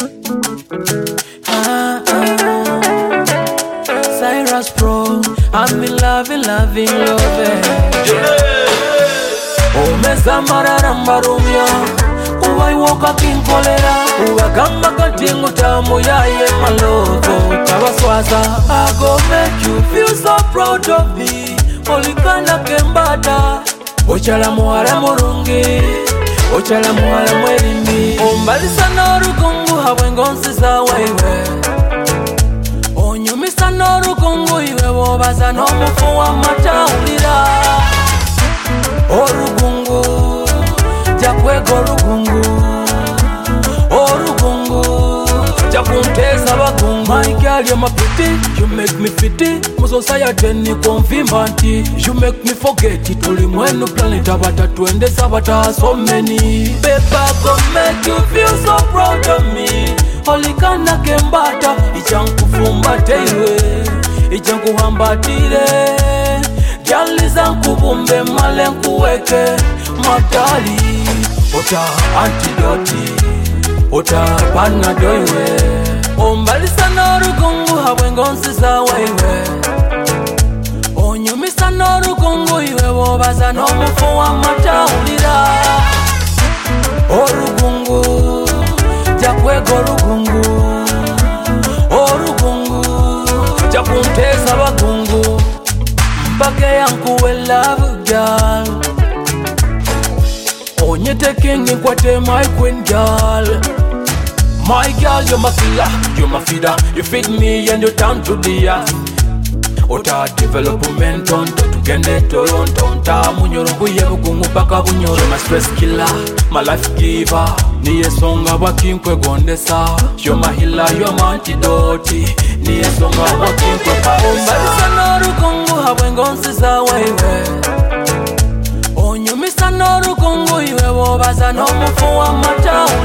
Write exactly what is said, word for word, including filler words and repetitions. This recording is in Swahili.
Ah, ah. Cyrus Pro, I'm in love, in love, in love. Oh, mesa marara mbarumya, uwai woka kinkolera, uwagamba katingu tamu ya ye maloko, kabaswaza. I go make you feel so proud of me, olikana kembata, ochala muhara murungi, ochala muhara mwerindi. Ombalisa norugungu hawe ngonsiza wewe, onyumisa norugungu iwe wobaza nomufu wa matawulira. Orugungu, jakwego orugungu, orugungu, jakunteza bagungu. My girl, you're my pretty, you make me fitty. Muso society ni konfirma nti you make me forget it. Ulimwenu planet abata twende sabata so many. Babe, I go make you feel so proud of me. Olikana kembata, ichankufumbate iwe, ichankuhambatire. Jaliza nkubumbe male nkuweke matali. Ota antidoti, ota panadoiwe. Ombalisa norugungu hawe ngonsiza wewe, onyumisa norugungu iwe wobaza nomufu wa matawulira. Orugungu, jakwego orugungu, orugungu, jakunteza bagungu. Mpake yankuwe love girl, onye taking nkwate my queen girl. My girl, you're my killer, you're my feeder. You feed me and you turn to the earth. Ota development on to tugende Toronto. Nta munyorungu yebugungu paka bunyoro. You're my stress killer, my life giver. Niye songa wakinkwe gondesa. You're my healer, you're my antidote. Niye songa wakinkwe paesa. Ombalisa norugungu hawe ngonsiza wewe, onyumisa norugungu iwe wobaza nomufu wa matawulira.